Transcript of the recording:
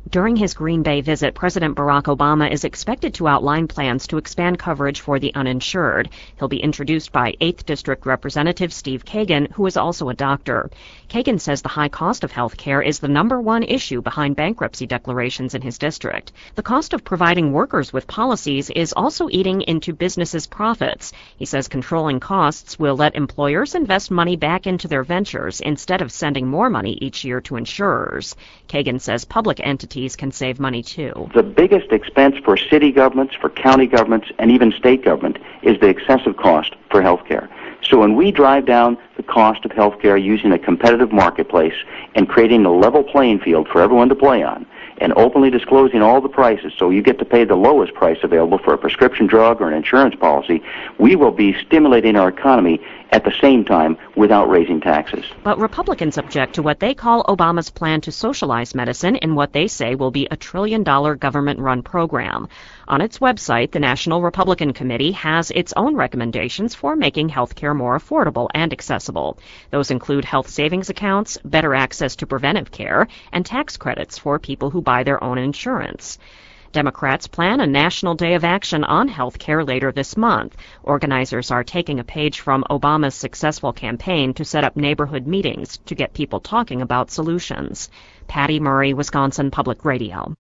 During his Green Bay visit, President Barack Obama is expected to outline plans to expand coverage for the uninsured. He'll be introduced by 8th District Representative Steve Kagan, who is also a doctor. Kagan says the high cost of health care is the #1 issue behind bankruptcy declarations in his district. The cost of providing workers with policies is also eating into businesses' profits. He says controlling costs will let employers invest money back into their ventures instead of sending more money each year to insurers. Kagan says public entities can save money too. The biggest expense for city governments, for county governments, and even state government is the excessive cost for health care. So when we drive down the cost of health care using a competitive marketplace and creating a level playing field for everyone to play on, and openly disclosing all the prices so you get to pay the lowest price available for a prescription drug or an insurance policy, we will be stimulating our economy at the same time without raising taxes. But Republicans object to what they call Obama's plan to socialize medicine in what they say will be a $1 trillion government-run program. On its website, the National Republican Committee has its own recommendations for making health care more affordable and accessible. Those include health savings accounts, better access to preventive care, and tax credits for people who buy their own insurance. Democrats plan a national day of action on health care later this month. Organizers are taking a page from Obama's successful campaign to set up neighborhood meetings to get people talking about solutions. Patty Murray, Wisconsin Public Radio.